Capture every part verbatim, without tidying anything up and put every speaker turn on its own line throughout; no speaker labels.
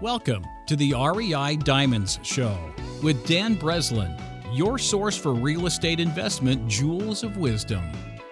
Welcome to the R E I Diamonds Show with Dan Breslin, your source for real estate investment jewels of wisdom.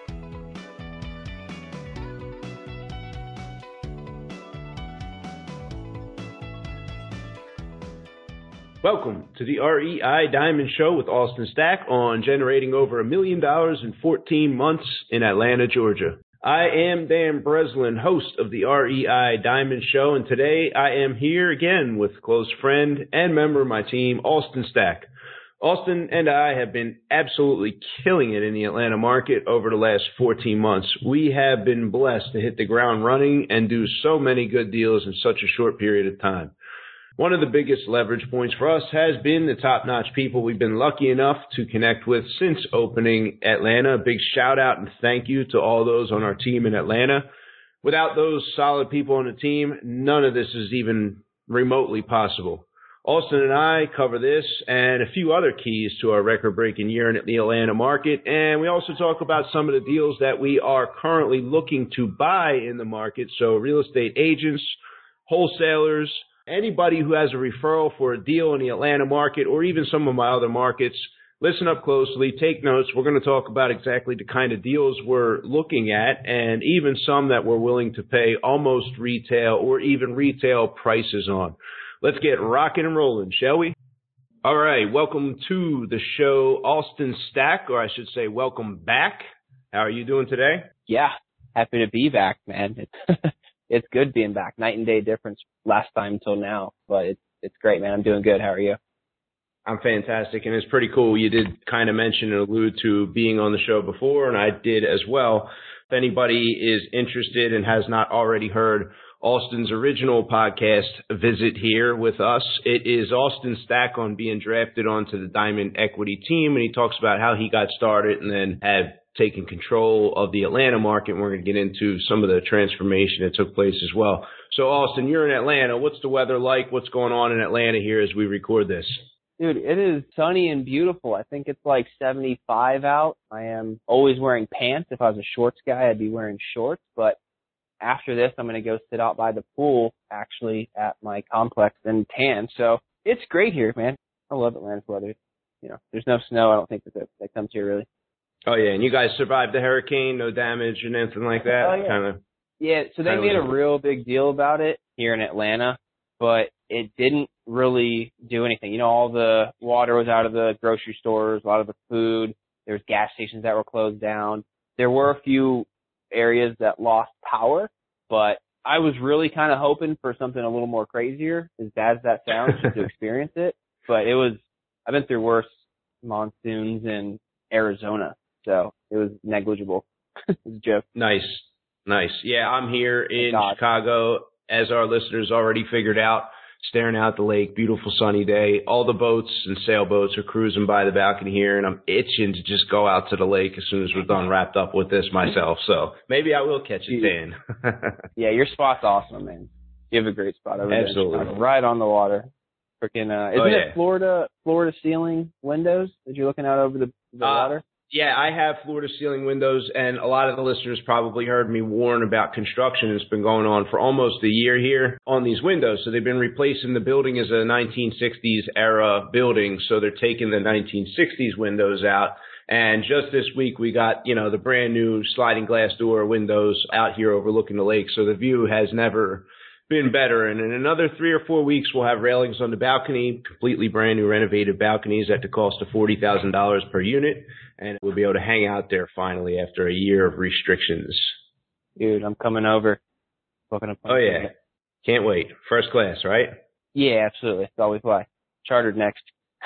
Welcome to the R E I Diamond Show with Austin Stack on generating over a million dollars in fourteen months in Atlanta, Georgia. I am Dan Breslin, host of the R E I Diamond Show, and today I am here again with close friend and member of my team, Austin Stack. Austin and I have been absolutely killing it in the Atlanta market over the last fourteen months. We have been blessed to hit the ground running and do so many good deals in such a short period of time. One of the biggest leverage points for us has been the top-notch people we've been lucky enough to connect with since opening Atlanta. A big shout-out and thank you to all those on our team in Atlanta. Without those solid people on the team, none of this is even remotely possible. Austin and I cover this and a few other keys to our record-breaking year in the Atlanta market, and we also talk about some of the deals that we are currently looking to buy in the market, so real estate agents, wholesalers, anybody who has a referral for a deal in the Atlanta market or even some of my other markets, listen up closely, take notes. We're going to talk about exactly the kind of deals we're looking at and even some that we're willing to pay almost retail or even retail prices on. Let's get rocking and rolling, shall we? All right, welcome to the show, Austin Stack, or I should say welcome back. How are you doing today?
Yeah, happy to be back, man. It's It's good being back. Night and day difference last time till now, but it's it's great, man. I'm doing good. How are you?
I'm fantastic, and it's pretty cool. You did kind of mention and allude to being on the show before, and I did as well. If anybody is interested and has not already heard Austin's original podcast, Visit Here with us. It is Austin Stack on being drafted onto the Diamond Equity team, and he talks about how he got started and then had taking control of the Atlanta market. We're going to get into some of the transformation that took place as well. So, Austin, you're in Atlanta. What's the weather like? What's going on in Atlanta here as we record this?
Dude, it is sunny and beautiful. I think it's like seventy-five out. I am always wearing pants. If I was a shorts guy, I'd be wearing shorts. But after this, I'm going to go sit out by the pool, actually, at my complex and tan. So it's great here, man. I love Atlanta's weather. You know, there's no snow. I don't think that that comes here really.
Oh, yeah, and you guys survived the hurricane, no damage and anything like that?
Oh, yeah.
Kind of.
Yeah, so they made a real big deal about it here in Atlanta, but it didn't really do anything. You know, all the water was out of the grocery stores, a lot of the food. There was gas stations that were closed down. There were a few areas that lost power, but I was really kind of hoping for something a little more crazier, as bad as that sounds, just to experience it. But it was, I've been through worse monsoons in Arizona. So it was negligible. It was a joke.
Nice. Nice. Yeah, I'm here in
God.
Chicago, as our listeners already figured out, staring out the lake, beautiful sunny day. All the boats and sailboats are cruising by the balcony here, and I'm itching to just go out to the lake as soon as we're done wrapped up with this myself. So maybe I will catch it, Dan.
Yeah, your spot's awesome, man. You have a great spot over
Absolutely.
there. Absolutely. Right on the water. Freaking, uh, isn't
oh, yeah.
it Florida, Florida ceiling windows that you're looking out over the, the
uh,
water?
Yeah, I have Florida ceiling windows, and a lot of the listeners probably heard me warn about construction. It's been going on for almost a year here on these windows. So they've been replacing the building as a nineteen sixties era building. So they're taking the nineteen sixties windows out. And just this week, we got, you know, the brand new sliding glass door windows out here overlooking the lake. So the view has never been better. And in another three or four weeks, we'll have railings on the balcony, completely brand new renovated balconies at the cost of forty thousand dollars per unit. And we'll be able to hang out there finally after a year of restrictions.
Dude, I'm coming over. Booking
oh, yeah. Can't wait. First class, right?
Yeah, absolutely. That's all we fly. Chartered next.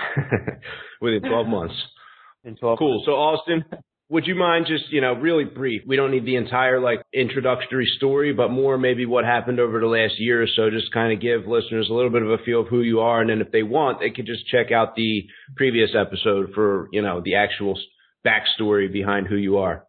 Within twelve months.
In twelve
Cool.
months.
So, Austin, would you mind just, you know, really brief? We don't need the entire, like, introductory story, but more maybe what happened over the last year or so. Just kind of give listeners a little bit of a feel of who you are. And then if they want, they could just check out the previous episode for, you know, the actual backstory behind who you are.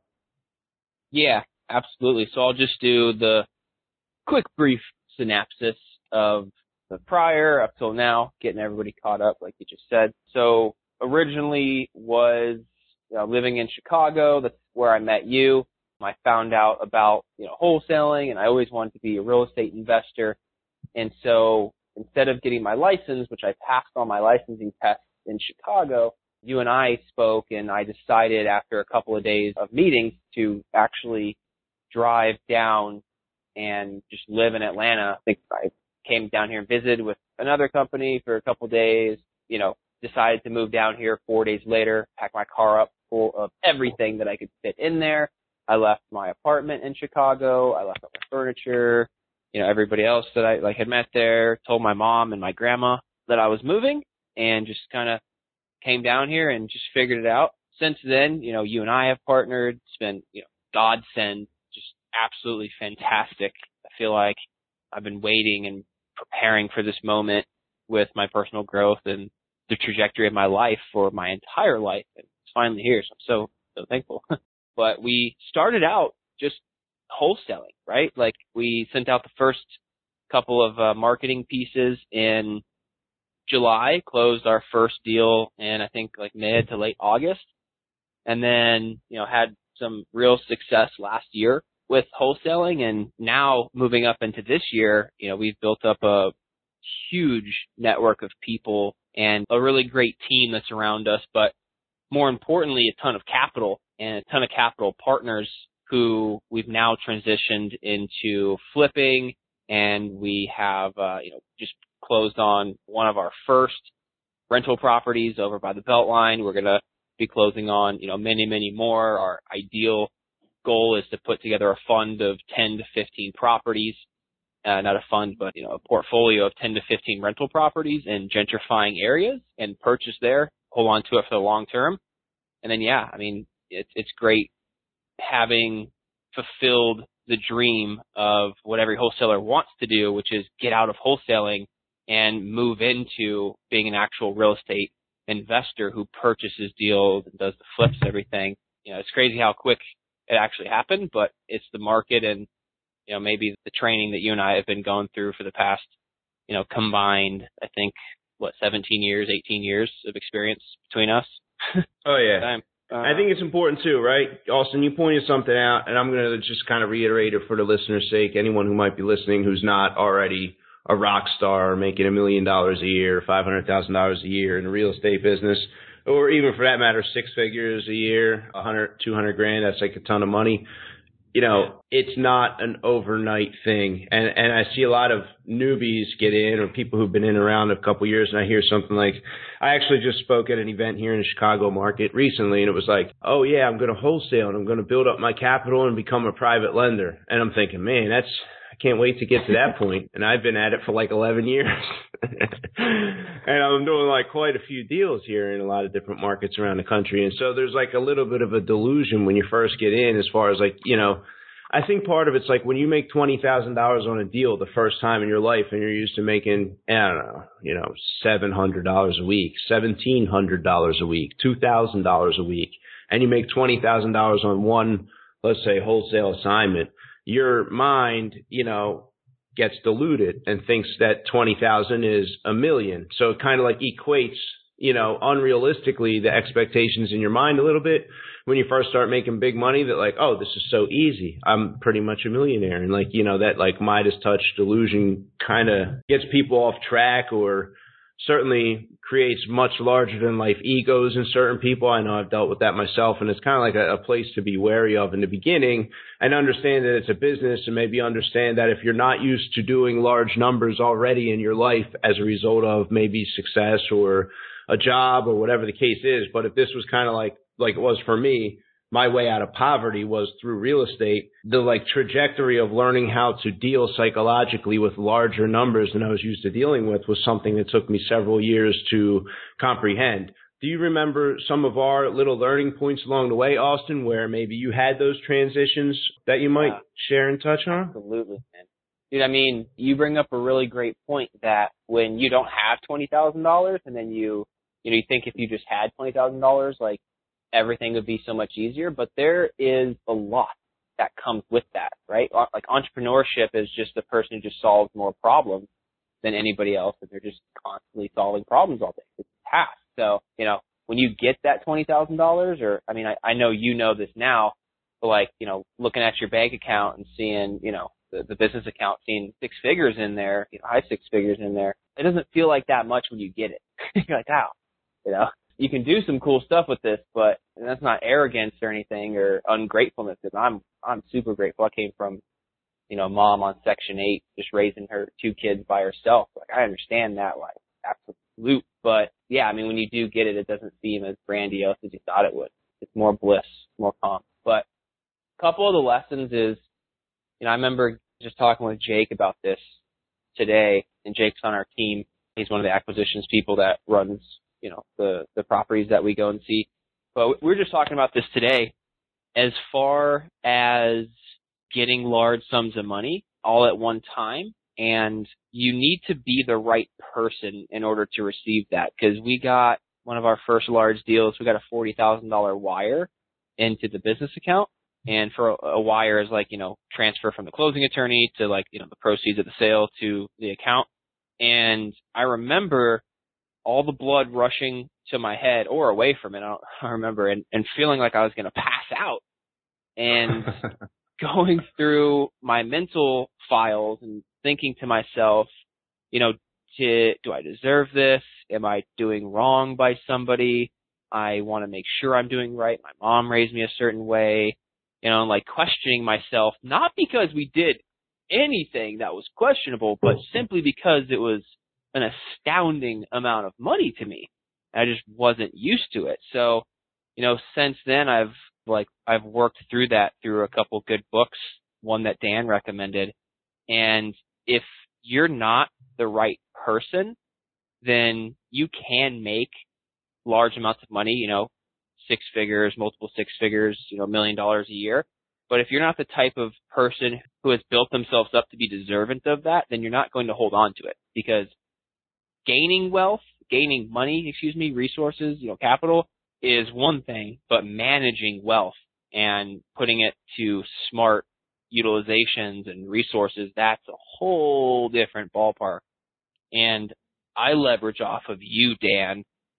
Yeah, absolutely. So I'll just do the quick brief synopsis of the prior up till now, getting everybody caught up, like you just said. So originally was you know, living in Chicago. That's where I met you. I found out about, you know, wholesaling, and I always wanted to be a real estate investor. And so instead of getting my license, which I passed all my licensing tests in Chicago, you and I spoke, and I decided after a couple of days of meetings to actually drive down and just live in Atlanta. I think I came down here and visited with another company for a couple of days, you know, decided to move down here four days later, pack my car up full of everything that I could fit in there. I left my apartment in Chicago. I left all my furniture, you know, everybody else that I like had met there, told my mom and my grandma that I was moving, and just kind of came down here and just figured it out. Since then, you know, you and I have partnered. It's been, you know, godsend, just absolutely fantastic. I feel like I've been waiting and preparing for this moment with my personal growth and the trajectory of my life for my entire life. And it's finally here. So I'm so, so thankful. But we started out just wholesaling, right? Like we sent out the first couple of uh, marketing pieces in July, closed our first deal in, I think, like mid to late August. And then, you know, had some real success last year with wholesaling. And now moving up into this year, you know, we've built up a huge network of people and a really great team that's around us. But more importantly, a ton of capital and a ton of capital partners who we've now transitioned into flipping. And we have, uh, you know, just closed on one of our first rental properties over by the Beltline. We're going to be closing on, you know, many, many more. Our ideal goal is to put together a fund of ten to fifteen properties, uh, not a fund, but, you know, a portfolio of ten to fifteen rental properties in gentrifying areas and purchase there, hold on to it for the long term. And then, yeah, I mean, it's, it's great having fulfilled the dream of what every wholesaler wants to do, which is get out of wholesaling and move into being an actual real estate investor who purchases deals and does the flips and everything. You know, it's crazy how quick it actually happened, but it's the market and, you know, maybe the training that you and I have been going through for the past, you know, combined, I think, what, seventeen years, eighteen years of experience between us.
Oh, yeah.
Time. Uh,
I think it's important too, right? Austin, you pointed something out, and I'm going to just kind of reiterate it for the listener's sake. Anyone who might be listening who's not already a rock star making a million dollars a year, five hundred thousand dollars a year in the real estate business, or even for that matter, six figures a year, a hundred, two hundred grand, that's like a ton of money. You know, it's not an overnight thing. And, and I see a lot of newbies get in, or people who've been in around a couple of years, and I hear something like, I actually just spoke at an event here in the Chicago market recently, and it was like, oh yeah, I'm going to wholesale and I'm going to build up my capital and become a private lender. And I'm thinking, man, that's, I can't wait to get to that point. And I've been at it for like eleven years. And I'm doing like quite a few deals here in a lot of different markets around the country. And so there's like a little bit of a delusion when you first get in, as far as like, you know, I think part of it's like when you make twenty thousand dollars on a deal the first time in your life, and you're used to making, I don't know, you know, seven hundred dollars a week, seventeen hundred dollars a week, two thousand dollars a week, and you make twenty thousand dollars on one, let's say, wholesale assignment, your mind, you know, gets diluted and thinks that twenty thousand is a million. So it kind of like equates, you know, unrealistically the expectations in your mind a little bit when you first start making big money, that like, oh, this is so easy. I'm pretty much a millionaire. And like, you know, that like Midas touch delusion kind of gets people off track, or certainly creates much larger than life egos in certain people. I know I've dealt with that myself, and it's kind of like a, a place to be wary of in the beginning, and understand that it's a business, and maybe understand that if you're not used to doing large numbers already in your life as a result of maybe success or a job or whatever the case is, but if this was kind of like, like it was for me, my way out of poverty was through real estate, the like trajectory of learning how to deal psychologically with larger numbers than I was used to dealing with was something that took me several years to comprehend. Do you remember some of our little learning points along the way, Austin, where maybe you had those transitions that you might yeah. share and touch on?
Absolutely, man. Dude, I mean, you bring up a really great point that when you don't have twenty thousand dollars, and then you, you know, you think if you just had twenty thousand dollars, like, everything would be so much easier, but there is a lot that comes with that, right? Like entrepreneurship is just the person who just solves more problems than anybody else, and they're just constantly solving problems all day. It's a task. So, you know, when you get that twenty thousand dollars, or, I mean, I, I know you know this now, but like, you know, looking at your bank account and seeing, you know, the, the business account, seeing six figures in there, you know, high six figures in there, it doesn't feel like that much when you get it. You're like, wow, you know, you can do some cool stuff with this, but that's not arrogance or anything or ungratefulness. Because I'm, I'm super grateful. I came from, you know, mom on Section eight, just raising her two kids by herself. Like, I understand that, like, absolute. But yeah, I mean, when you do get it, it doesn't seem as grandiose as you thought it would. It's more bliss, more calm. But a couple of the lessons is, you know, I remember just talking with Jake about this today, and Jake's on our team. He's one of the acquisitions people that runs, you know, the, the properties that we go and see. But we were just talking about this today. As far as getting large sums of money all at one time, and you need to be the right person in order to receive that. Because we got one of our first large deals, we got a forty thousand dollars wire into the business account. And for a, a wire is like, you know, transfer from the closing attorney to like, you know, the proceeds of the sale to the account. And I remember all the blood rushing to my head or away from it, I don't I remember, and, and feeling like I was going to pass out. And going through my mental files and thinking to myself, you know, do, do I deserve this? Am I doing wrong by somebody? I want to make sure I'm doing right. My mom raised me a certain way, you know, like questioning myself, not because we did anything that was questionable, but simply because it was an astounding amount of money to me. I just wasn't used to it. So, you know, since then I've like, I've worked through that through a couple good books, one that Dan recommended. And if you're not the right person, then you can make large amounts of money, you know, six figures, multiple six figures, you know, a million dollars a year. But if you're not the type of person who has built themselves up to be deserving of that, then you're not going to hold on to it, because gaining wealth, gaining money, excuse me, resources, you know, capital is one thing, but managing wealth and putting it to smart utilizations and resources, that's a whole different ballpark. And I leverage off of you, Dan,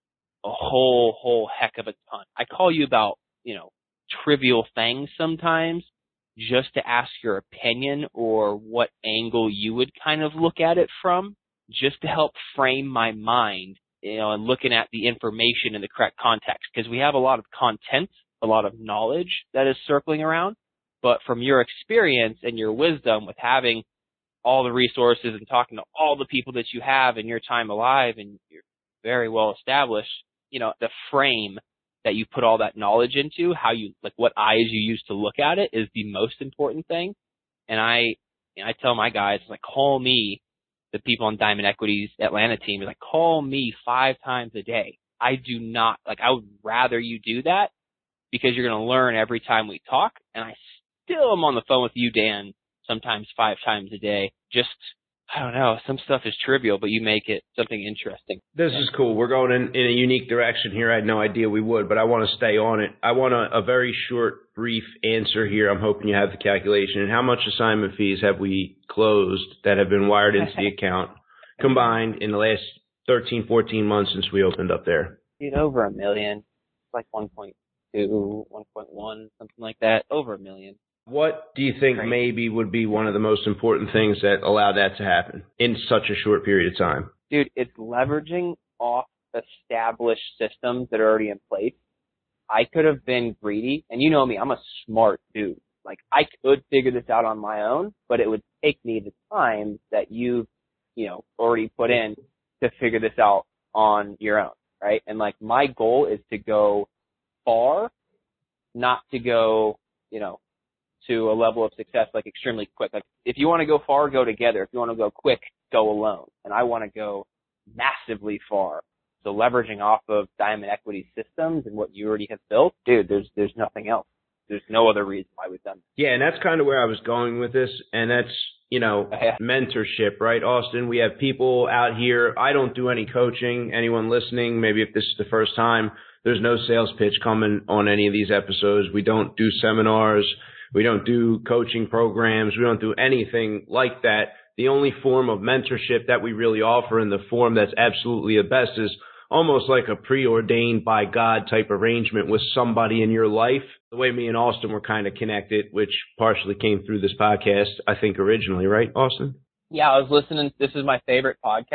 a whole, whole heck of a ton. I call you about, you know, trivial things sometimes just to ask your opinion or what angle you would kind of look at it from, just to help frame my mind, you know, and looking at the information in the correct context. Because we have a lot of content, a lot of knowledge that is circling around, but from your experience and your wisdom with having all the resources and talking to all the people that you have in your time alive, and you're very well established, you know, the frame that you put all that knowledge into, how you, like what eyes you use to look at it is the most important thing. And I, you know, I tell my guys, like, call me, the people on Diamond Equity's Atlanta team, like, call me five times a day. I do not, like, I would rather you do that, because you're going to learn every time we talk. And I still am on the phone with you, Dan, sometimes five times a day. Just, I don't know, some stuff is trivial, but you make it something interesting.
This is cool. We're going in, in a unique direction here. I had no idea we would, but I want to stay on it. I want a, a very short, brief answer here. I'm hoping you have the calculation. And how much assignment fees have we closed that have been wired into the account combined in the last thirteen, fourteen months since we opened up there?
Dude, over a million. It's like one point two, one point one, something like that. Over a million.
What do you think
Great.
maybe would be one of the most important things that allow that to happen in such a short period of time?
Dude, it's leveraging off established systems that are already in place. I could have been greedy, and you know me, I'm a smart dude. Like, I could figure this out on my own, but it would take me the time that you've, you know, already put in to figure this out on your own, right? And, like, my goal is to go far, not to go, you know, to a level of success, like, extremely quick. Like, if you want to go far, go together. If you want to go quick, go alone. And I want to go massively far. So leveraging off of Diamond Equity systems and what you already have built, dude, there's there's nothing else. There's no other reason why we've done this.
Yeah, and that's kind of where I was going with this, and that's, you know,
Yeah.
mentorship, right, Austin? We have people out here. I don't do any coaching. Anyone listening, maybe if this is the first time, there's no sales pitch coming on any of these episodes. We don't do seminars. We don't do coaching programs. We don't do anything like that. The only form of mentorship that we really offer, in the form that's absolutely the best, is almost like a preordained by God type arrangement with somebody in your life. The way me and Austin were kind of connected, which partially came through this podcast, I think originally, right, Austin?
Yeah, I was listening. This is my favorite podcast.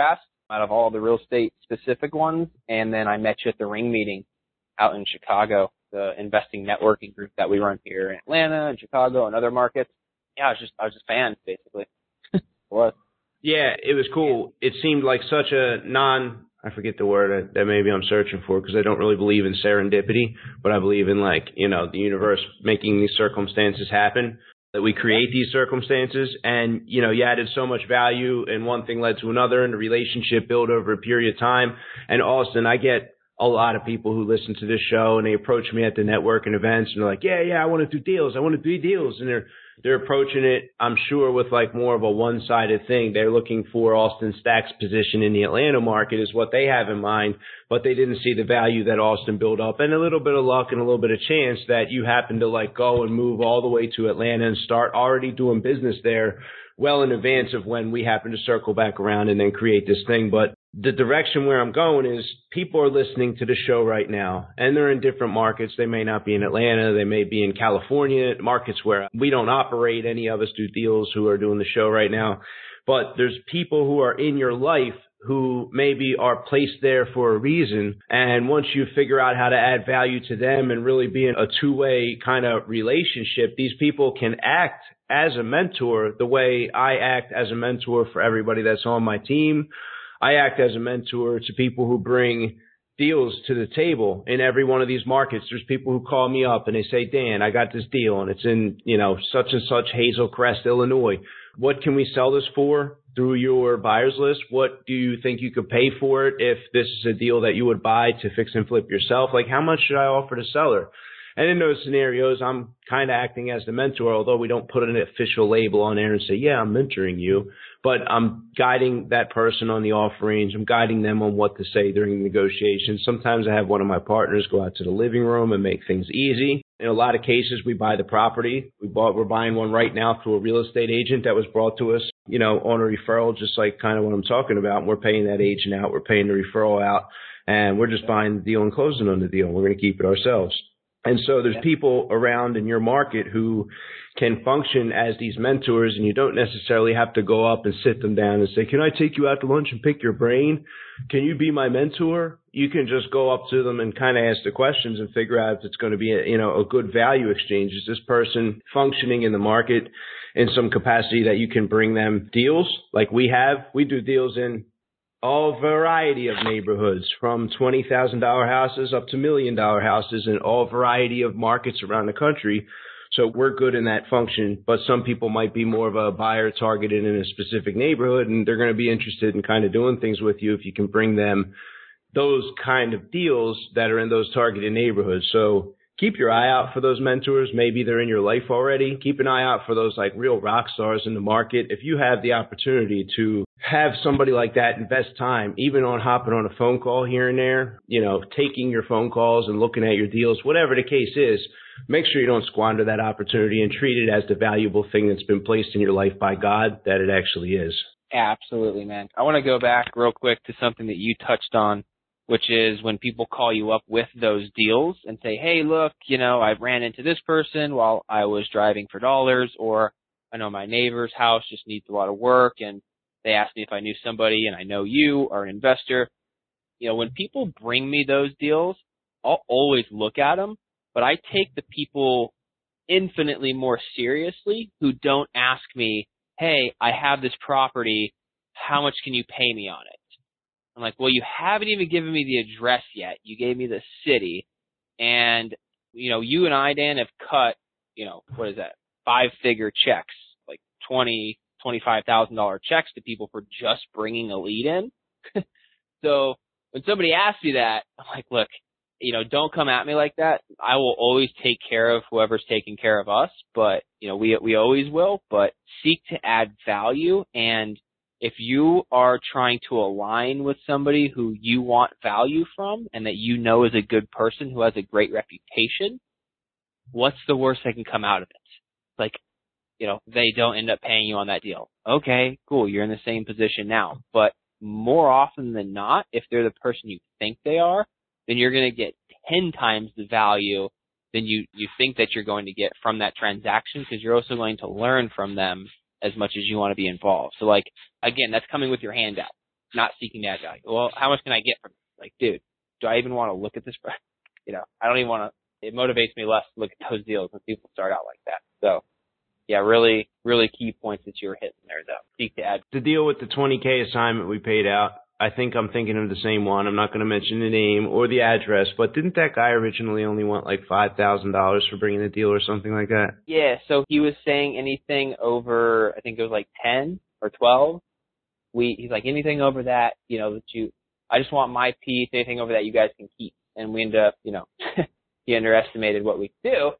out of all the real estate specific ones. And then I met you at the Ring meeting out in Chicago, the investing networking group that we run here in Atlanta and Chicago and other markets. Yeah, I was just, I was just a fan, basically. Was.
Yeah, it was cool. It seemed like such a non, I forget the word that maybe I'm searching for because I don't really believe in serendipity, but I believe in like, you know, the universe making these circumstances happen, that we create these circumstances. And, you know, you added so much value and one thing led to another and the relationship built over a period of time. And Austin, I get a lot of people who listen to this show and they approach me at the networking events and they're like, yeah, yeah, I want to do deals. I want to do deals. And they're, they're approaching it, I'm sure, with like more of a one-sided thing. They're looking for Austin Stack's position in the Atlanta market is what they have in mind, but they didn't see the value that Austin built up and a little bit of luck and a little bit of chance that you happen to like go and move all the way to Atlanta and start already doing business there well in advance of when we happen to circle back around and then create this thing. But the direction where I'm going is people are listening to the show right now and they're in different markets. They may not be in Atlanta. They may be in California, markets where we don't operate. Any of us do deals who are doing the show right now. But there's people who are in your life who maybe are placed there for a reason. And once you figure out how to add value to them and really be in a two-way kind of relationship, these people can act as a mentor the way I act as a mentor for everybody that's on my team. I act as a mentor to people who bring deals to the table in every one of these markets. There's people who call me up and they say, Dan, I got this deal and it's in, you know, such and such Hazel Crest, Illinois. What can we sell this for through your buyers list? What do you think you could pay for it if this is a deal that you would buy to fix and flip yourself? Like, how much should I offer the seller? And in those scenarios, I'm kind of acting as the mentor, although we don't put an official label on there and say, yeah, I'm mentoring you. But I'm guiding that person on the offer range. I'm guiding them on what to say during the negotiations. Sometimes I have one of my partners go out to the living room and make things easy. In a lot of cases, we buy the property. We bought, we're buying one right now through a real estate agent that was brought to us, you know, on a referral, just like kind of what I'm talking about. And we're paying that agent out. We're paying the referral out. And we're just buying the deal and closing on the deal. We're going to keep it ourselves. And so there's people around in your market who can function as these mentors, and you don't necessarily have to go up and sit them down and say, can I take you out to lunch and pick your brain? Can you be my mentor? You can just go up to them and kind of ask the questions and figure out if it's going to be a, you know, a good value exchange. Is this person functioning in the market in some capacity that you can bring them deals like we have? We do deals in all variety of neighborhoods, from twenty thousand dollars houses up to million dollar houses in all variety of markets around the country. So we're good in that function, but some people might be more of a buyer targeted in a specific neighborhood, and they're going to be interested in kind of doing things with you if you can bring them those kind of deals that are in those targeted neighborhoods. So keep your eye out for those mentors. Maybe they're in your life already. Keep an eye out for those like real rock stars in the market. If you have the opportunity to have somebody like that invest time, even on hopping on a phone call here and there, you know, taking your phone calls and looking at your deals, whatever the case is, make sure you don't squander that opportunity and treat it as the valuable thing that's been placed in your life by God that it actually is.
Absolutely, man. I want to go back real quick to something that you touched on, which is when people call you up with those deals and say, hey, look, you know, I ran into this person while I was driving for dollars, or I know my neighbor's house just needs a lot of work and they asked me if I knew somebody and I know you are an investor. You know, when people bring me those deals, I'll always look at them, but I take the people infinitely more seriously who don't ask me, hey, I have this property, how much can you pay me on it? I'm like, well, you haven't even given me the address yet. You gave me the city. And, you know, you and I, Dan, have cut, you know, what is that, five-figure checks, like twenty thousand dollars, twenty-five thousand dollars checks to people for just bringing a lead in. So when somebody asks me that, I'm like, look, you know, don't come at me like that. I will always take care of whoever's taking care of us, but, you know, we we always will, but seek to add value. And if you are trying to align with somebody who you want value from and that you know is a good person who has a great reputation, what's the worst that can come out of it? Like, you know, they don't end up paying you on that deal. Okay, cool, you're in the same position now. But more often than not, if they're the person you think they are, then you're going to get ten times the value than you, you think that you're going to get from that transaction, because you're also going to learn from them as much as you want to be involved. So, like, again, that's coming with your hand out. not seeking that value. Well, how much can I get from it? Like, dude, do I even want to look at this? You know, I don't even want to, it motivates me less to look at those deals when people start out like that. So, yeah, really, really key points that you were hitting there, though. Seek to add.
The deal with the twenty K assignment we paid out, I think I'm thinking of the same one. I'm not going to mention the name or the address, but didn't that guy originally only want like five thousand dollars for bringing the deal or something like that?
Yeah, so he was saying anything over, I think it was like ten or twelve. We, he's like, anything over that, you know, that you, I just want my piece, anything over that you guys can keep. And we ended up, you know, he underestimated what we could do.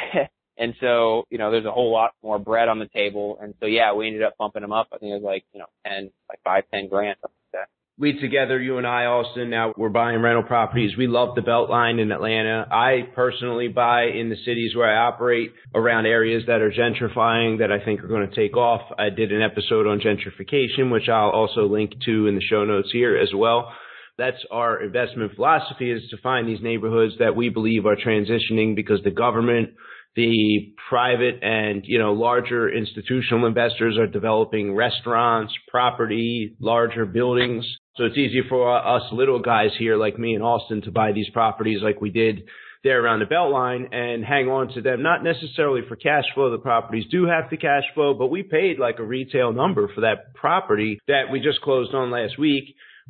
And so, you know, there's a whole lot more bread on the table. And so, yeah, we ended up bumping him up. I think it was like, you know, ten, like five, ten grand, something like that.
We together, you and I, Austin, now we're buying rental properties. We love the Beltline in Atlanta. I personally buy in the cities where I operate around areas that are gentrifying that I think are going to take off. I did an episode on gentrification, which I'll also link to in the show notes here as well. That's our investment philosophy, is to find these neighborhoods that we believe are transitioning because the government, the private and, you know, larger institutional investors are developing restaurants, property, larger buildings. So it's easier for us little guys here like me and Austin to buy these properties like we did there around the Beltline and hang on to them, not necessarily for cash flow. The properties do have the cash flow, but we paid like a retail number for that property that we just closed on last week.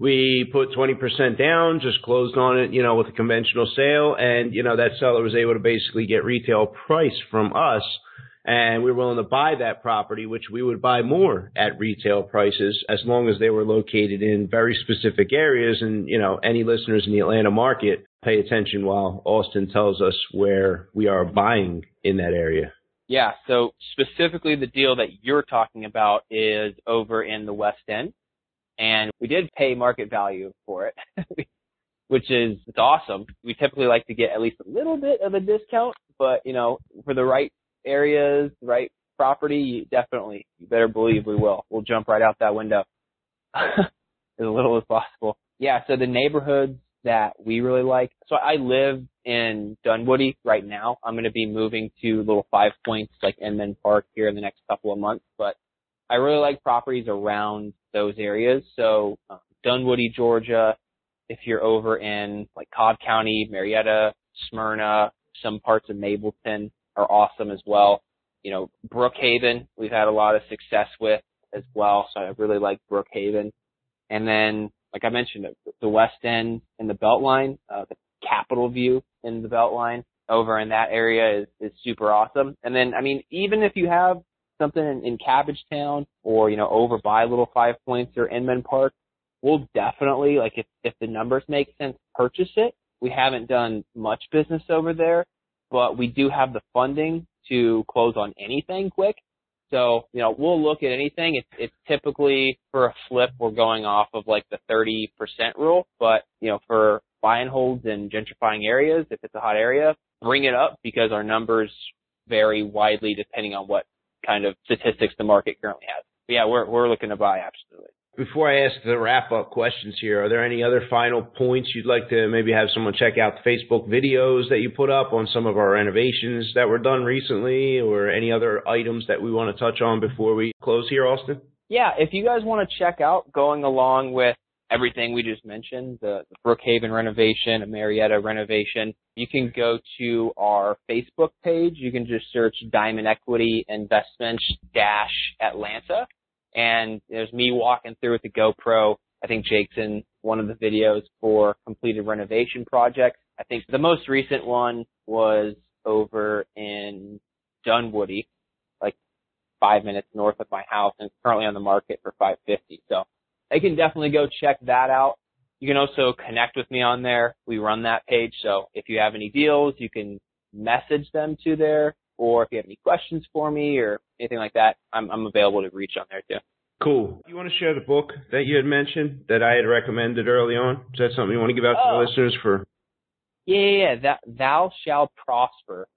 We put twenty percent down, just closed on it, you know, with a conventional sale. And, you know, that seller was able to basically get retail price from us. And we were willing to buy that property, which we would buy more at retail prices as long as they were located in very specific areas. And, you know, any listeners in the Atlanta market, pay attention while Austin tells us where we are buying in that area.
Yeah. So specifically the deal that you're talking about is over in the West End. And we did pay market value for it, which is it's awesome. We typically like to get at least a little bit of a discount, but, you know, for the right areas, the right property, you definitely, you better believe we will. We'll jump right out that window as little as possible. Yeah, so the neighborhoods that we really like. So I live in Dunwoody right now. I'm going to be moving to Little Five Points, like Inman Park here in the next couple of months, but I really like properties around those areas. So uh, Dunwoody, Georgia, if you're over in like Cobb County, Marietta, Smyrna, some parts of Mableton are awesome as well. You know, Brookhaven, we've had a lot of success with as well. So I really like Brookhaven. And then, like I mentioned, the West End and the Beltline, uh, the Capitol View in the Beltline over in that area is, is super awesome. And then, I mean, even if you have something in, in Cabbagetown or, you know, over by Little Five Points or Inman Park, we'll definitely, like, if, if the numbers make sense, purchase it. We haven't done much business over there, but we do have the funding to close on anything quick. So, you know, we'll look at anything. It's, it's typically for a flip, we're going off of like the thirty percent rule, but, you know, for buy and holds in gentrifying areas, if it's a hot area, bring it up because our numbers vary widely depending on what kind of statistics the market currently has. But yeah, we're we're looking to buy, absolutely.
Before I ask the wrap-up questions here, are there any other final points you'd like to maybe have someone check out the Facebook videos that you put up on some of our renovations that were done recently, or any other items that we want to touch on before we close here, Austin?
Yeah, if you guys want to check out going along with everything we just mentioned, the, the Brookhaven renovation, a Marietta renovation, you can go to our Facebook page. You can just search Diamond Equity Investments dash Atlanta. And there's me walking through with the GoPro. I think Jake's in one of the videos for completed renovation projects. I think the most recent one was over in Dunwoody, like five minutes north of my house, and it's currently on the market for five fifty. So I can definitely go check that out. You can also connect with me on there. We run that page. So if you have any deals, you can message them to there. Or if you have any questions for me or anything like that, I'm, I'm available to reach on there too.
Cool. You want to share the book that you had mentioned that I had recommended early on? Is that something you want to give out
oh.
to the listeners for?
Yeah, yeah, yeah. That, Thou Shalt Prosper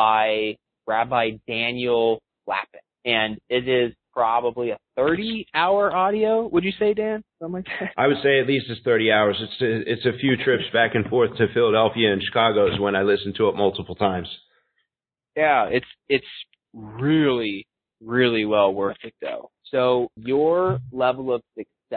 by Rabbi Daniel Lapin. And it is probably a thirty-hour audio. Would you say, Dan? Something like that?
I would say at least it's thirty hours. It's a, it's a few trips back and forth to Philadelphia and Chicago is when I listened to it multiple times.
Yeah, it's it's really, really well worth it, though. So your level of success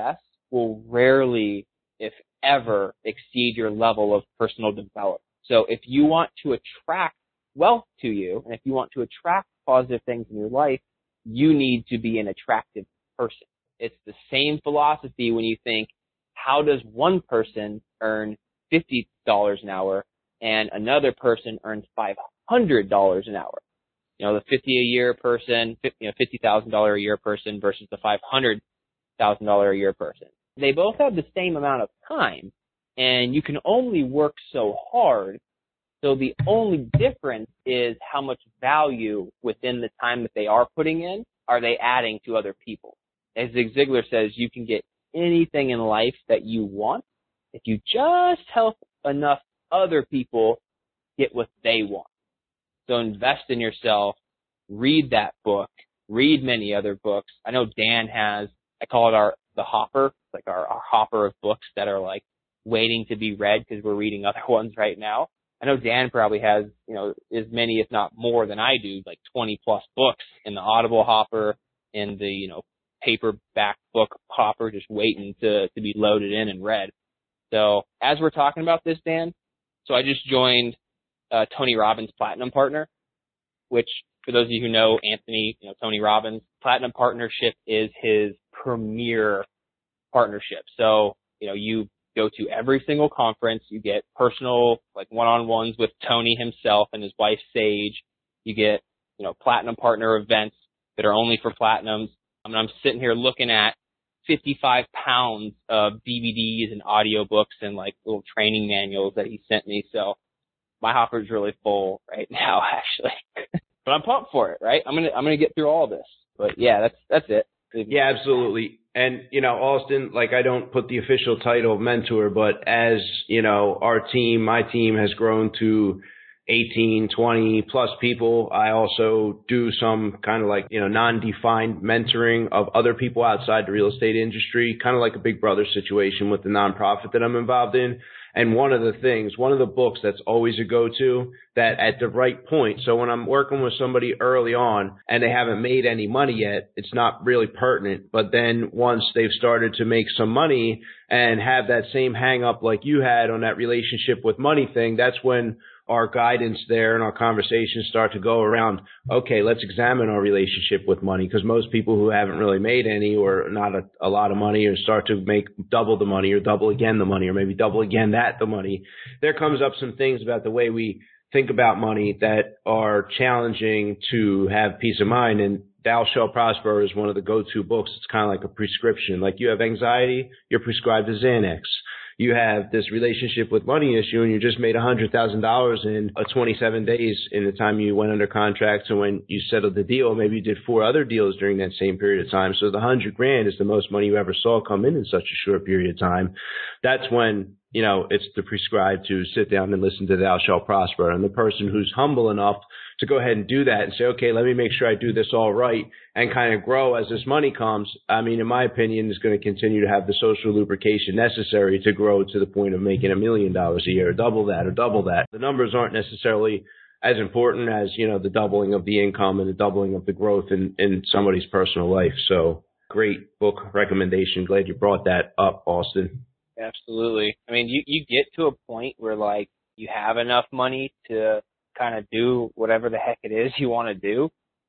will rarely, if ever, exceed your level of personal development. So if you want to attract wealth to you, and if you want to attract positive things in your life, you need to be an attractive person. It's the same philosophy when you think, how does one person earn fifty dollars an hour and another person earns five hundred dollars an hour? You know, the fifty a year person, you know, fifty thousand dollars a year person versus the five hundred thousand dollars a year person. They both have the same amount of time, and you can only work so hard. So the only difference is how much value within the time that they are putting in are they adding to other people. As Zig Ziglar says, you can get anything in life that you want if you just help enough other people get what they want. So invest in yourself, read that book, read many other books. I know Dan has, I call it our, the hopper, like our, our hopper of books that are like waiting to be read because we're reading other ones right now. I know Dan probably has, you know, as many, if not more than I do, like twenty plus books in the Audible hopper, in the, you know, paperback book hopper, just waiting to, to be loaded in and read. So as we're talking about this, Dan, so I just joined uh, Tony Robbins' Platinum Partner, which for those of you who know Anthony, you know, Tony Robbins, Platinum Partnership is his premier partnership. So, you know, you go to every single conference, you get personal, like one-on-ones with Tony himself and his wife, Sage. You get, you know, Platinum Partner events that are only for Platinums. I mean, I'm sitting here looking at fifty-five pounds of D V Ds and audiobooks and like little training manuals that he sent me. So my hopper's really full right now, actually. But I'm pumped for it, right? I'm gonna I'm gonna get through all this. But yeah, that's that's it.
Yeah, absolutely. And, you know, Austin, like I don't put the official title of mentor, but as, you know, our team, my team has grown to eighteen, twenty plus people. I also do some kind of like, you know, non-defined mentoring of other people outside the real estate industry, kind of like a big brother situation with the nonprofit that I'm involved in. And one of the things, one of the books that's always a go-to that at the right point, so when I'm working with somebody early on and they haven't made any money yet, it's not really pertinent. But then once they've started to make some money and have that same hang up like you had on that relationship with money thing, that's when our guidance there and our conversations start to go around, okay, let's examine our relationship with money, because most people who haven't really made any or not a, a lot of money or start to make double the money or double again the money or maybe double again that the money, there comes up some things about the way we think about money that are challenging to have peace of mind. And Thou Shalt Prosper is one of the go-to books. It's kind of like a prescription. Like you have anxiety, you're prescribed a Xanax. You have this relationship with money issue and you just made one hundred thousand dollars in uh, twenty-seven days in the time you went under contract. So when you settled the deal, maybe you did four other deals during that same period of time. So the hundred grand is the most money you ever saw come in in such a short period of time. That's when, you know, it's the prescribed to sit down and listen to Thou Shalt Prosper. And the person who's humble enough to go ahead and do that and say, okay, let me make sure I do this all right and kind of grow as this money comes, I mean, in my opinion, is going to continue to have the social lubrication necessary to grow to the point of making a million dollars a year, or double that, or double that. The numbers aren't necessarily as important as, you know, the doubling of the income and the doubling of the growth in, in somebody's personal life. So great book recommendation. Glad you brought that up, Austin.
Absolutely. I mean, you, you get to a point where, like, you have enough money to kind of do whatever the heck it is you want to do,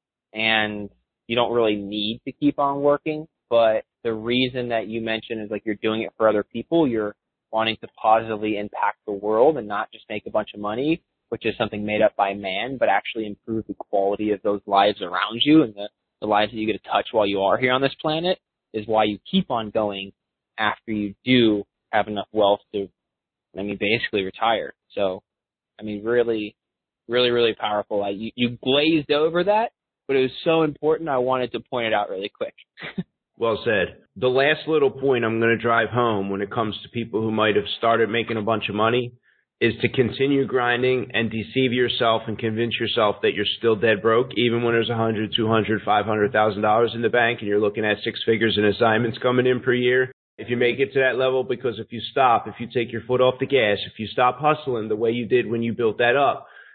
and you don't really need to keep on working. But the reason that you mentioned is, like, you're doing it for other people. You're wanting to positively impact the world and not just make a bunch of money, which is something made up by man, but actually improve the quality of those lives around you and the, the lives that you get to touch while you are here on this planet, is why you keep on going after you do have enough wealth to, I mean, basically retire. So, I mean, really, really, really powerful. I, you, you glazed over that, but it was so important I wanted to point it out really quick.
Well said. The last little point I'm going to drive home when it comes to people who might have started making a bunch of money is to continue grinding and deceive yourself and convince yourself that you're still dead broke, even when there's a hundred, two hundred, five hundred thousand dollars in the bank and you're looking at six figures in assignments coming in per year. If you make it to that level, because if you stop, if you take your foot off the gas, if you stop hustling the way you did when you built that up,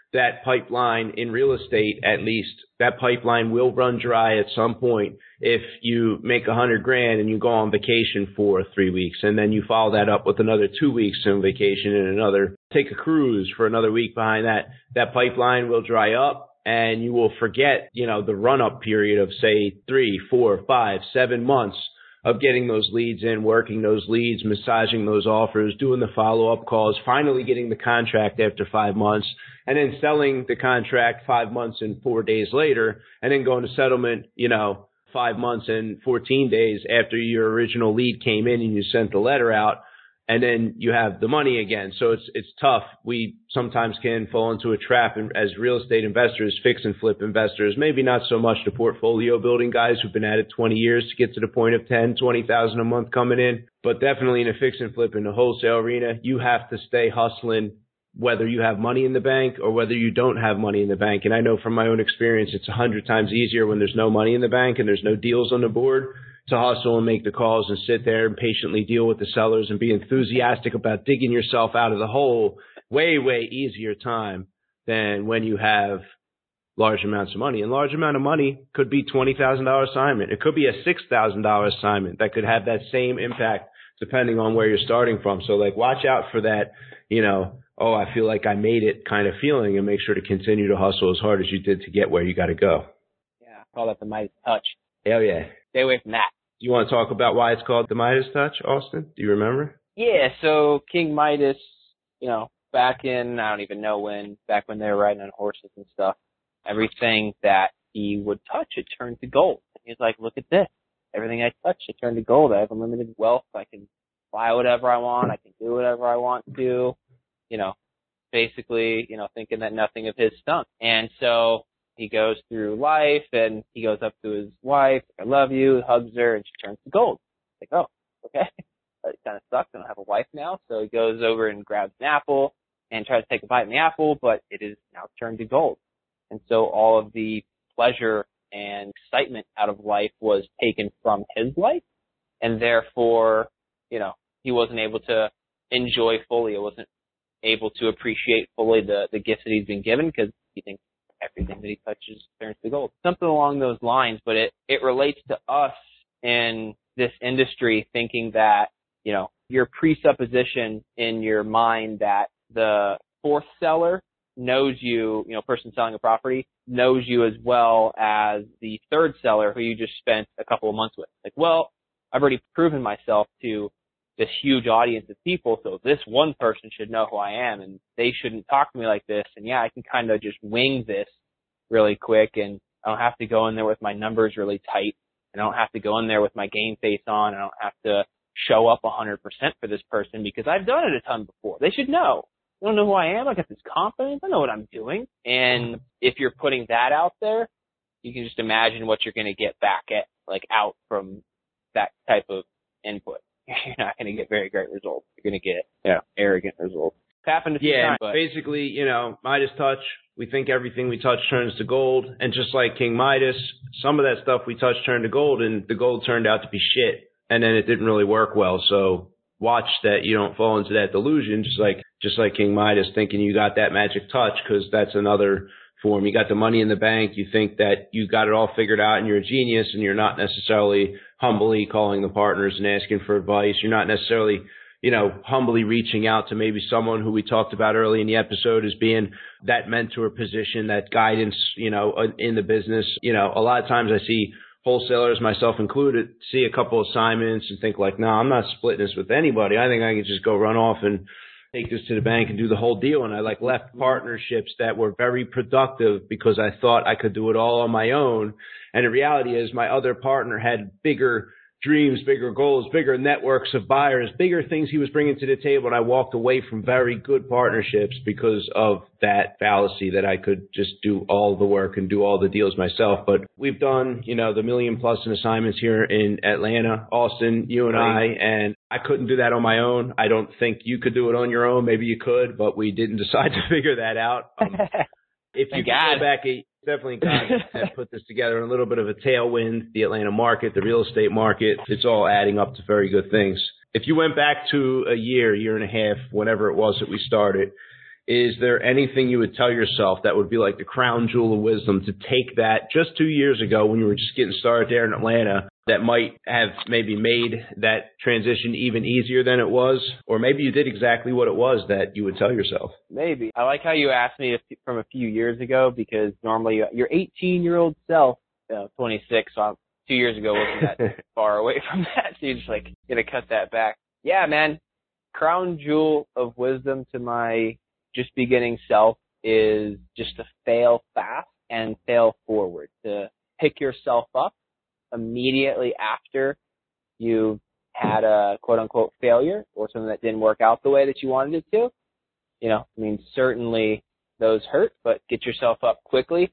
that pipeline in real estate, at least, that pipeline will run dry at some point if you make a hundred grand and you go on vacation for three weeks and then you follow that up with another two weeks on vacation and another, take a cruise for another week behind that, that pipeline will dry up and you will forget, you know, the run up period of say three, four, five, seven months of getting those leads in, working those leads, massaging those offers, doing the follow-up calls, finally getting the contract after five months, and then selling the contract five months and four days later, and then going to settlement, you know, five months and fourteen days after your original lead came in and you sent the letter out, and then you have the money again. So it's it's tough. We sometimes can fall into a trap and as real estate investors, fix and flip investors, maybe not so much the portfolio building guys who've been at it twenty years to get to the point of ten, twenty thousand a month coming in, but definitely in a fix and flip in the wholesale arena, you have to stay hustling whether you have money in the bank or whether you don't have money in the bank. And I know from my own experience, it's a hundred times easier when there's no money in the bank and there's no deals on the board to hustle and make the calls and sit there and patiently deal with the sellers and be enthusiastic about digging yourself out of the hole. Way, way easier time than when you have large amounts of money. And large amount of money could be twenty thousand dollars assignment. It could be a six thousand dollars assignment that could have that same impact depending on where you're starting from. So like watch out for that, you know, oh, I feel like I made it kind of feeling, and make sure to continue to hustle as hard as you did to get where you got to go.
Yeah, I call that the Midas touch.
Hell yeah.
Stay away from that.
Do you want to talk about why it's called the Midas touch, Austin? Do you remember?
Yeah, so King Midas, you know, back in, I don't even know when, back when they were riding on horses and stuff, everything that he would touch, it turned to gold. And he's like, look at this. Everything I touch, it turned to gold. I have unlimited wealth. I can buy whatever I want. I can do whatever I want to. You know, basically, you know, thinking that nothing of his stunk. And so he goes through life and he goes up to his wife, I love you, hugs her, and she turns to gold. Like, oh, okay. It kind of sucks. I don't have a wife now. So he goes over and grabs an apple and tries to take a bite in the apple, but it is now turned to gold. And so all of the pleasure and excitement out of life was taken from his life. And therefore, you know, he wasn't able to enjoy fully. It wasn't able to appreciate fully the, the gifts that he's been given because he thinks everything that he touches turns to gold. Something along those lines, but it, it relates to us in this industry thinking that, you know, your presupposition in your mind that the fourth seller knows you, you know, person selling a property knows you as well as the third seller who you just spent a couple of months with. Like, well, I've already proven myself to this huge audience of people, so this one person should know who I am, and they shouldn't talk to me like this. And yeah, I can kind of just wing this really quick, and I don't have to go in there with my numbers really tight. I don't have to go in there with my game face on. I don't have to show up one hundred percent for this person because I've done it a ton before. They should know. They don't know who I am. I got this confidence. I know what I'm doing. And if you're putting that out there, you can just imagine what you're going to get back at, like out from that type of input. You're not going to get very great results. You're going to get, you know, arrogant results. It's happened a few
yeah,
times. But
basically, you know, Midas touch, we think everything we touch turns to gold. And just like King Midas, some of that stuff we touched turned to gold, and the gold turned out to be shit. And then it didn't really work well. So watch that you don't fall into that delusion, just like just like King Midas, thinking you got that magic touch, because that's another form. You got the money in the bank. You think that you got it all figured out and you're a genius, and you're not necessarily humbly calling the partners and asking for advice. You're not necessarily, you know, humbly reaching out to maybe someone who we talked about early in the episode as being that mentor position, that guidance, you know, in the business. You know, a lot of times I see wholesalers, myself included, see a couple assignments and think like, no, I'm not splitting this with anybody. I think I can just go run off and take this to the bank and do the whole deal. And I like left partnerships that were very productive because I thought I could do it all on my own. And the reality is my other partner had bigger dreams, bigger goals, bigger networks of buyers, bigger things he was bringing to the table. And I walked away from very good partnerships because of that fallacy that I could just do all the work and do all the deals myself. But we've done, you know, the million plus in assignments here in Atlanta, Austin, you and I, and I couldn't do that on my own. I don't think you could do it on your own. Maybe you could, but we didn't decide to figure that out. Um, if you go back a Definitely God have put this together in a little bit of a tailwind, the Atlanta market, the real estate market. It's all adding up to very good things. If you went back to a year, year and a half, whenever it was that we started, is there anything you would tell yourself that would be like the crown jewel of wisdom to take that just two years ago when you were just getting started there in Atlanta that might have maybe made that transition even easier than it was? Or maybe you did exactly what it was that you would tell yourself.
Maybe. I like how you asked me from a few years ago, because normally your eighteen-year-old self, uh, twenty-six, so I'm, two years ago wasn't that far away from that, so you're just like, gonna cut that back. Yeah, man, crown jewel of wisdom to my just beginning self is just to fail fast and fail forward, to pick yourself up immediately after you had a quote-unquote failure or something that didn't work out the way that you wanted it to. You know, I mean, certainly those hurt, but get yourself up quickly.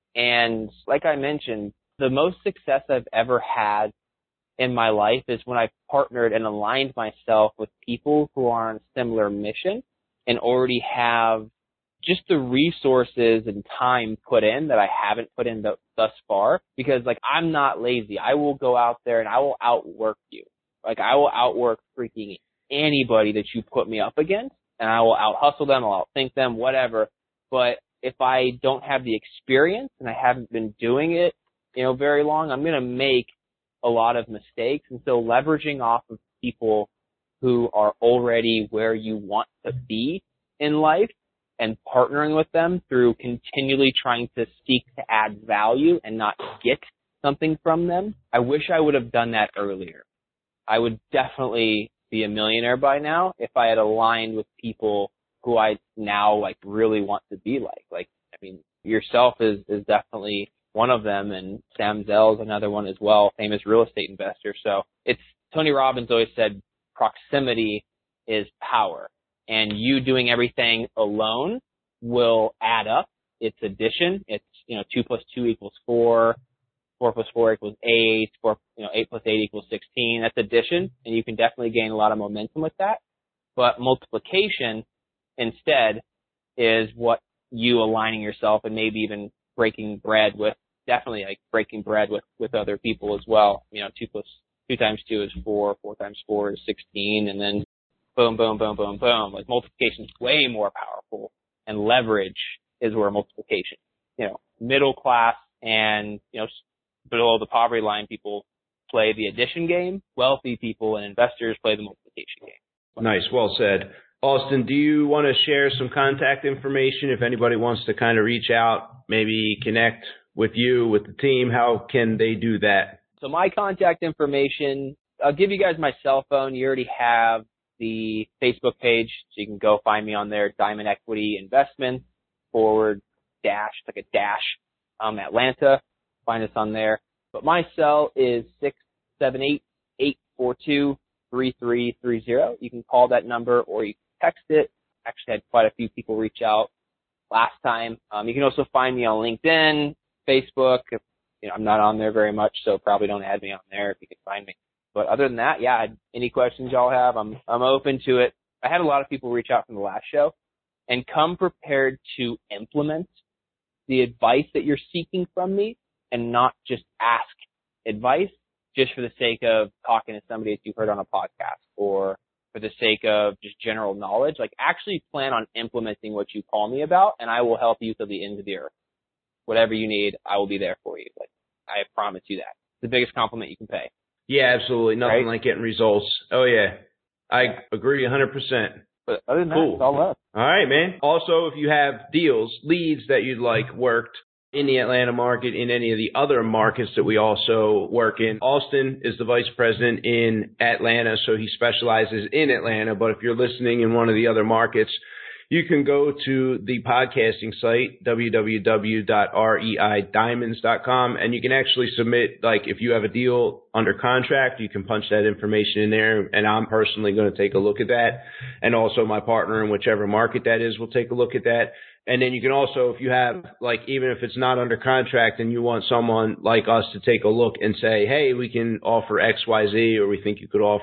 And like I mentioned, the most success I've ever had in my life is when I partnered and aligned myself with people who are on a similar mission and already have just the resources and time put in that I haven't put in th- thus far. Because, like, I'm not lazy. I will go out there and I will outwork you. Like, I will outwork freaking anybody that you put me up against, and I will out-hustle them, I'll outthink them, whatever. But if I don't have the experience and I haven't been doing it, you know, very long, I'm going to make a lot of mistakes. And so leveraging off of people who are already where you want to be in life and partnering with them through continually trying to seek to add value and not get something from them. I wish I would have done that earlier. I would definitely be a millionaire by now if I had aligned with people who I now like really want to be like. Like, I mean, yourself is, is definitely one of them, and Sam Zell is another one as well, famous real estate investor. So it's, Tony Robbins always said proximity is power, and you doing everything alone will add up. It's addition. It's, you know, two plus two equals four, four plus four equals eight, four, you know, eight plus eight equals sixteen. That's addition, and you can definitely gain a lot of momentum with that. But multiplication instead is what you aligning yourself and maybe even breaking bread with, definitely like breaking bread with, with other people as well. You know, two plus two times two is four, four times four is sixteen, and then boom, boom, boom, boom, boom. Like, multiplication is way more powerful, and leverage is where multiplication, you know, middle class and, you know, below the poverty line people play the addition game. Wealthy people and investors play the multiplication game.
Nice. Well said. Austin, do you want to share some contact information if anybody wants to kind of reach out, maybe connect with you, with the team? How can they do that?
So my contact information, I'll give you guys my cell phone. You already have the Facebook page, so you can go find me on there, Diamond Equity Investments forward dash, like a dash, um, Atlanta. Find us on there. But my cell is six seven eight, eight four two, three three three zero. You can call that number or you can text it. Actually had quite a few people reach out last time. Um, you can also find me on LinkedIn, Facebook. You know, I'm not on there very much, so probably don't add me on there if you can find me. But other than that, yeah, any questions y'all have, I'm I'm open to it. I had a lot of people reach out from the last show, and come prepared to implement the advice that you're seeking from me, and not just ask advice just for the sake of talking to somebody that you heard on a podcast or for the sake of just general knowledge. Like, actually plan on implementing what you call me about, and I will help you to the ends of the earth. Whatever you need, I will be there for you. Like, I promise you that. It's the biggest compliment you can pay.
Yeah, absolutely. Nothing
right?
like getting results. Oh, yeah. I agree one hundred percent.
But other than
cool.
that, it's all up.
All right, man. Also, if you have deals, leads that you'd like worked in the Atlanta market, in any of the other markets that we also work in, Austin is the vice president in Atlanta, so he specializes in Atlanta. But if you're listening in one of the other markets, you can go to the podcasting site, w w w dot rei diamonds dot com, and you can actually submit, like, if you have a deal under contract, you can punch that information in there, and I'm personally going to take a look at that. And also my partner in whichever market that is will take a look at that. And then you can also, if you have, like, even if it's not under contract and you want someone like us to take a look and say, hey, we can offer X, Y, Z, or we think you could offer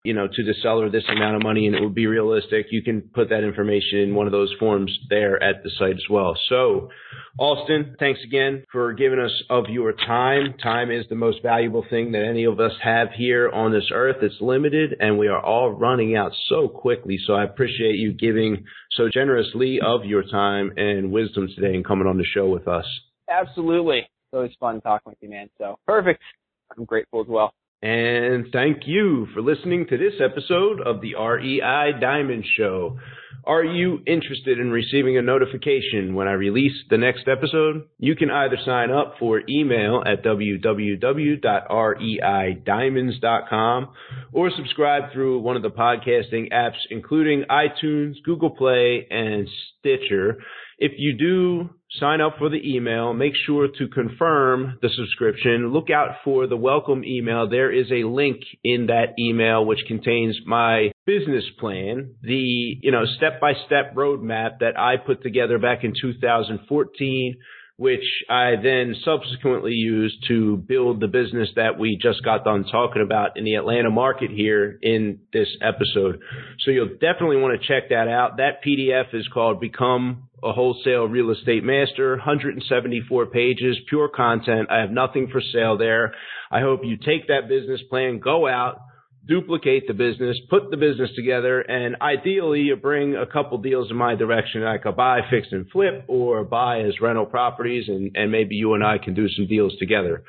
you know, to the seller this amount of money and it would be realistic, you can put that information in one of those forms there at the site as well. So, Austin, thanks again for giving us of your time. Time is the most valuable thing that any of us have here on this earth. It's limited, and we are all running out so quickly. So I appreciate you giving so generously of your time and wisdom today and coming on the show with us.
Absolutely. It's always fun talking with you, man. So perfect. I'm grateful as well.
And thank you for listening to this episode of the R E I Diamond Show. Are you interested in receiving a notification when I release the next episode? You can either sign up for email at w w w dot r e i diamonds dot com or subscribe through one of the podcasting apps, including iTunes, Google Play, and Stitcher. If you do sign up for the email, make sure to confirm the subscription. Look out for the welcome email. There is a link in that email which contains my business plan, the, you know, step-by-step roadmap that I put together back in two thousand fourteen, which I then subsequently used to build the business that we just got done talking about in the Atlanta market here in this episode. So you'll definitely want to check that out. That P D F is called Become a Wholesale Real Estate Master, one hundred seventy-four pages, pure content. I have nothing for sale there. I hope you take that business plan, go out, duplicate the business, put the business together, and ideally you bring a couple deals in my direction. I could buy, fix, and flip, or buy as rental properties, and, and maybe you and I can do some deals together.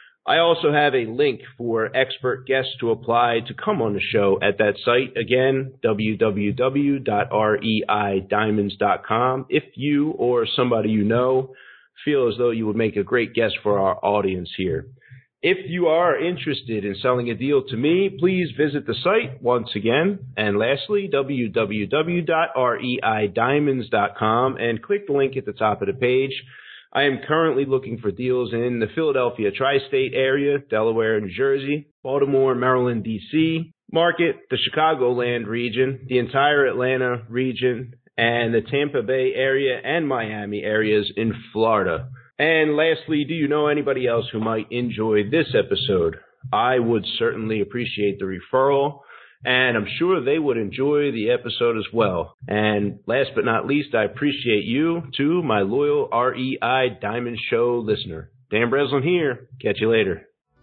I also have a link for expert guests to apply to come on the show at that site. Again, w w w dot r e i diamonds dot com. If you or somebody you know feel as though you would make a great guest for our audience here. If you are interested in selling a deal to me, please visit the site once again. And lastly, w w w dot r e i diamonds dot com, and click the link at the top of the page. I am currently looking for deals in the Philadelphia tri-state area, Delaware, New Jersey, Baltimore, Maryland, D C market, the Chicagoland region, the entire Atlanta region, and the Tampa Bay area and Miami areas in Florida. And lastly, do you know anybody else who might enjoy this episode? I would certainly appreciate the referral, and I'm sure they would enjoy the episode as well. And last but not least, I appreciate you, too, my loyal R E I Diamond Show listener. Dan Breslin here. Catch you later.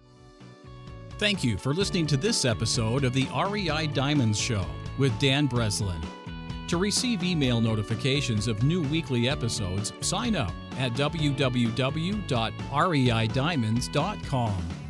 Thank you for listening to this episode of the R E I Diamonds Show with Dan Breslin. To receive email notifications of new weekly episodes, sign up at w w w dot r e i diamonds dot com.